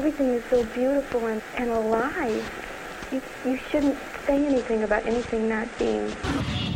everything is so beautiful and alive. You shouldn't say anything about anything not being